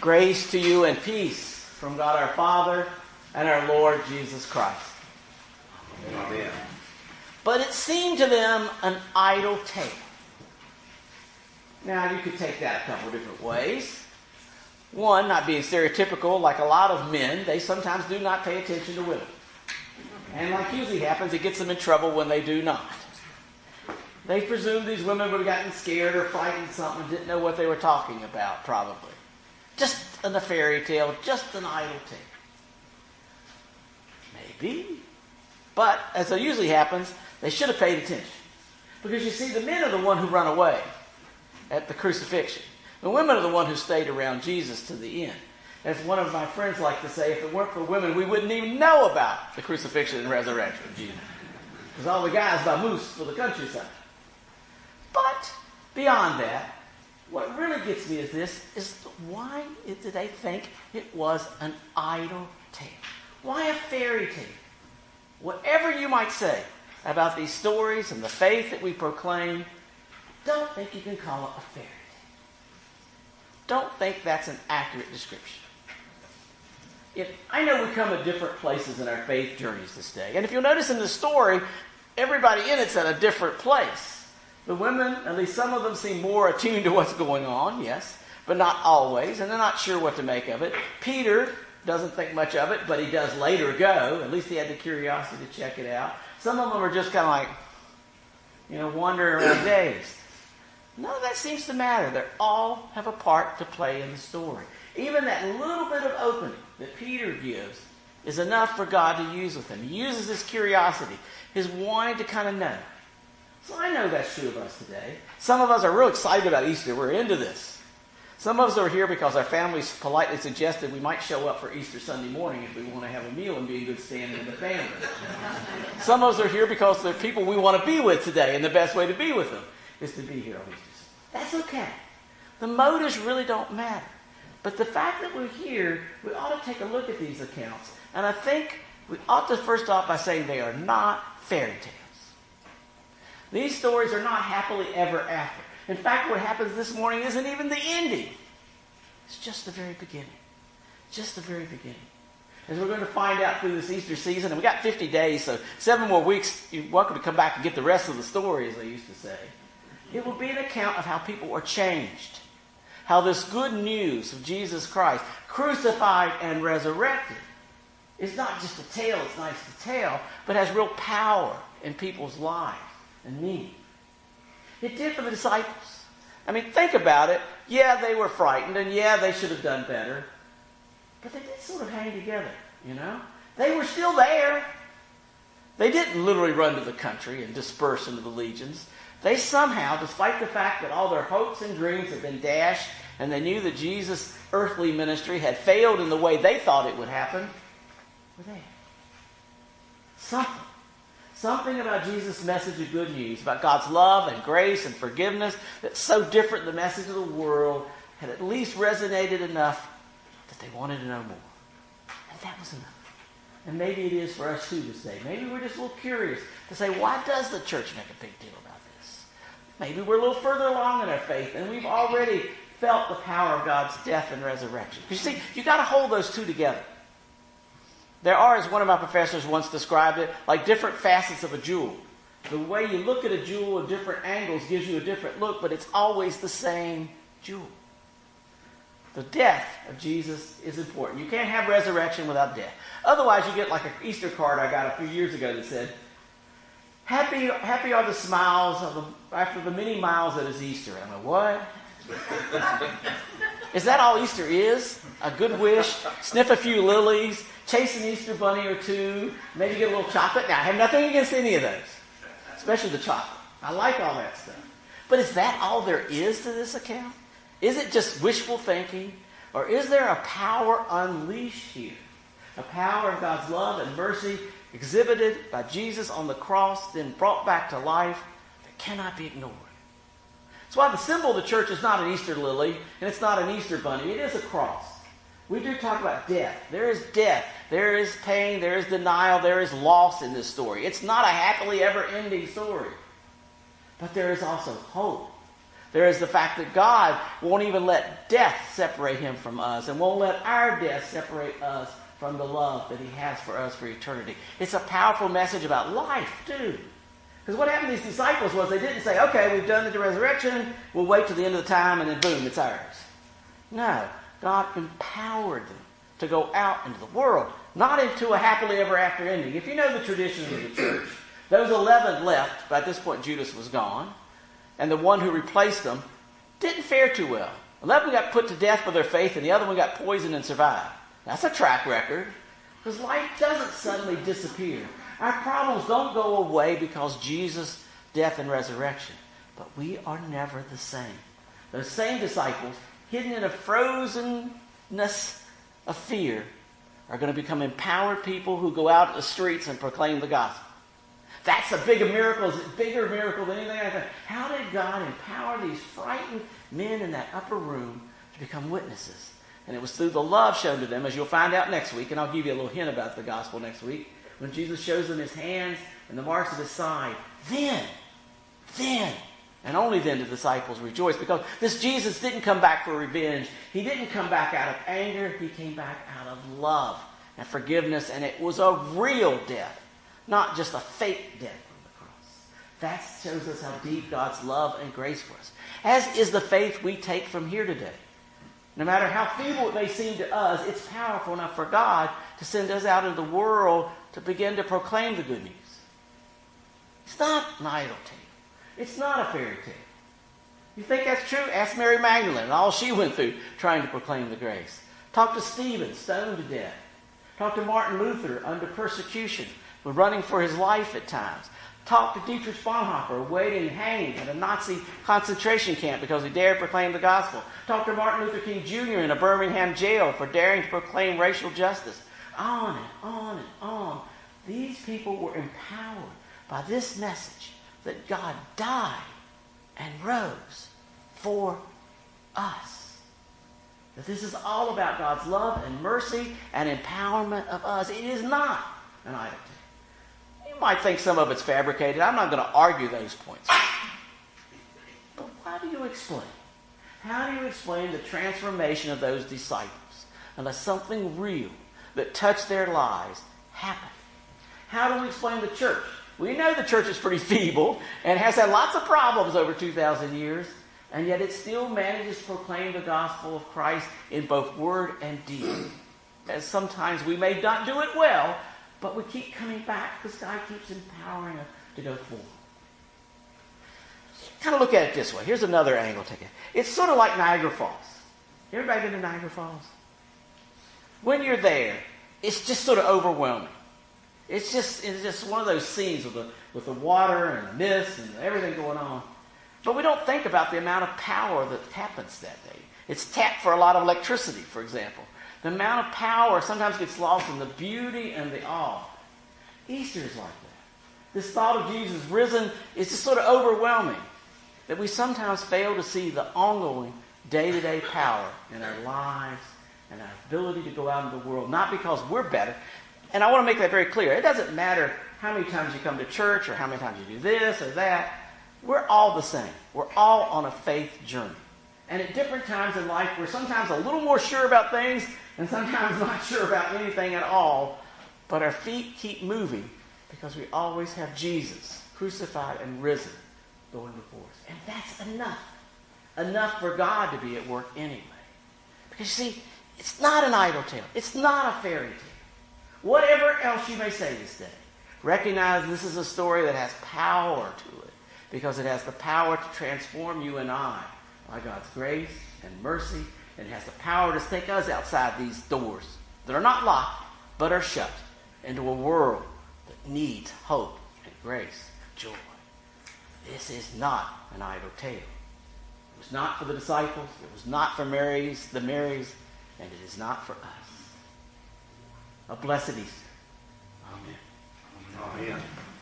Grace to you and peace from God our Father and our Lord Jesus Christ. Amen. But it seemed to them an idle tale. Now, you could take that a couple of different ways. One, not being stereotypical, like a lot of men, they sometimes do not pay attention to women. And like usually happens, it gets them in trouble when they do not. They presumed these women would have gotten scared or frightened something, didn't know what they were talking about, probably. Just a fairy tale, just an idle tale. Maybe. But, as it usually happens, they should have paid attention. Because you see, the men are the one who run away at the crucifixion. The women are the one who stayed around Jesus to the end. As one of my friends like to say, if it weren't for women, we wouldn't even know about the crucifixion and resurrection of Jesus. Because all the guys buy moose for the countryside. But, beyond that, what really gets me is this, is why did they think it was an idle tale? Why a fairy tale? Whatever you might say about these stories and the faith that we proclaim, don't think you can call it a fairy tale. Don't think that's an accurate description. I know we come at different places in our faith journeys this day. And if you'll notice in the story, everybody in it's at a different place. The women, at least some of them, seem more attuned to what's going on, yes, but not always, and they're not sure what to make of it. Peter doesn't think much of it, but he does later go. At least he had the curiosity to check it out. Some of them are just kind of like, wandering around dazed. None of that seems to matter. They all have a part to play in the story. Even that little bit of opening that Peter gives is enough for God to use with him. He uses his curiosity, his wanting to kind of know. So I know that's true of us today. Some of us are real excited about Easter. We're into this. Some of us are here because our families politely suggested we might show up for Easter Sunday morning if we want to have a meal and be in good standing in the family. Some of us are here because they're people we want to be with today, and the best way to be with them is to be here on Easter. That's okay. The motives really don't matter. But the fact that we're here, we ought to take a look at these accounts. And I think we ought to first off by saying they are not fairy tales. These stories are not happily ever after. In fact, what happens this morning isn't even the ending. It's just the very beginning. Just the very beginning. As we're going to find out through this Easter season, and we got 50 days, so 7 more weeks, you're welcome to come back and get the rest of the story, as they used to say. It will be an account of how people are changed. How this good news of Jesus Christ, crucified and resurrected, is not just a tale it's nice to tell, but has real power in people's lives and meaning. It did for the disciples. I mean, think about it. Yeah, they were frightened, and yeah, they should have done better. But they did sort of hang together, They were still there. They didn't literally run to the country and disperse into the legions. They somehow, despite the fact that all their hopes and dreams had been dashed, and they knew that Jesus' earthly ministry had failed in the way they thought it would happen, were there. Something about Jesus' message of good news, about God's love and grace and forgiveness that's so different than the message of the world, had at least resonated enough that they wanted to know more. And that was enough. And maybe it is for us too this day. Maybe we're just a little curious to say, why does the church make a big deal about this? Maybe we're a little further along in our faith and we've already felt the power of God's death and resurrection. You see, you've got to hold those two together. There are, as one of my professors once described it, like different facets of a jewel. The way you look at a jewel at different angles gives you a different look, but it's always the same jewel. The death of Jesus is important. You can't have resurrection without death. Otherwise, you get like an Easter card I got a few years ago that said, Happy are the smiles after the many miles that is Easter. And I'm like, what? Is that all Easter is? A good wish, sniff a few lilies, chase an Easter bunny or two, maybe get a little chocolate. Now, I have nothing against any of those, especially the chocolate. I like all that stuff. But is that all there is to this account? Is it just wishful thinking? Or is there a power unleashed here? A power of God's love and mercy exhibited by Jesus on the cross, then brought back to life, that cannot be ignored. That's why the symbol of the church is not an Easter lily, and it's not an Easter bunny. It is a cross. We do talk about death. There is death. There is pain. There is denial. There is loss in this story. It's not a happily ever-ending story. But there is also hope. There is the fact that God won't even let death separate him from us and won't let our death separate us from the love that he has for us for eternity. It's a powerful message about life, too. Because what happened to these disciples was they didn't say, okay, we've done the resurrection, we'll wait till the end of the time, and then boom, it's ours. No, God empowered them to go out into the world, not into a happily ever after ending. If you know the traditions of the church, those 11 left. By this point, Judas was gone. And the one who replaced them didn't fare too well. 11 got put to death for their faith, and the other one got poisoned and survived. That's a track record. Because life doesn't suddenly disappear. Our problems don't go away because Jesus' death and resurrection. But we are never the same. Those same disciples, hidden in a frozenness of fear, are going to become empowered people who go out in the streets and proclaim the gospel. That's a bigger miracle than anything I think. How did God empower these frightened men in that upper room to become witnesses? And it was through the love shown to them, as you'll find out next week, and I'll give you a little hint about the gospel next week, when Jesus shows them his hands and the marks of his side. Then, and only then, the disciples rejoice, because this Jesus didn't come back for revenge. He didn't come back out of anger. He came back out of love and forgiveness, and it was a real death, not just a fake death on the cross. That shows us how deep God's love and grace for us, as is the faith we take from here today. No matter how feeble it may seem to us, it's powerful enough for God to send us out into the world to begin to proclaim the good news. It's not an idle tale. It's not a fairy tale. You think that's true? Ask Mary Magdalene and all she went through trying to proclaim the grace. Talk to Stephen, stoned to death. Talk to Martin Luther under persecution, running for his life at times. Talk to Dietrich Bonhoeffer, awaiting hanging at a Nazi concentration camp because he dared proclaim the gospel. Talk to Martin Luther King Jr. in a Birmingham jail for daring to proclaim racial justice. On and on and on. These people were empowered by this message that God died and rose for us. That this is all about God's love and mercy and empowerment of us. It is not an idol tale. You might think some of it's fabricated. I'm not going to argue those points. But how do you explain? How do you explain the transformation of those disciples unless something real that touched their lives happened? How do we explain the church? We know the church is pretty feeble and has had lots of problems over 2,000 years, and yet it still manages to proclaim the gospel of Christ in both word and deed. As sometimes we may not do it well, but we keep coming back because God keeps empowering us to go forward. Kind of look at it this way. Here's another angle to it. It's sort of like Niagara Falls. Everybody been to Niagara Falls? When you're there, it's just sort of overwhelming. It's just one of those scenes with the water and the mist and everything going on. But we don't think about the amount of power that happens that day. It's tapped for a lot of electricity, for example. The amount of power sometimes gets lost in the beauty and the awe. Easter is like that. This thought of Jesus risen is just sort of overwhelming, that we sometimes fail to see the ongoing day-to-day power in our lives and our ability to go out into the world, not because we're better. And I want to make that very clear. It doesn't matter how many times you come to church or how many times you do this or that. We're all the same. We're all on a faith journey. And at different times in life, we're sometimes a little more sure about things and sometimes not sure about anything at all. But our feet keep moving because we always have Jesus, crucified and risen, going before us. And that's enough. Enough for God to be at work anyway. Because you see, it's not an idle tale. It's not a fairy tale. Whatever else you may say this day, recognize this is a story that has power to it because it has the power to transform you and I by God's grace and mercy, and it has the power to take us outside these doors that are not locked but are shut into a world that needs hope and grace, joy. This is not an idle tale. It was not for the disciples. It was not for the Marys, and it is not for us. A blessed Easter. Amen. Amen.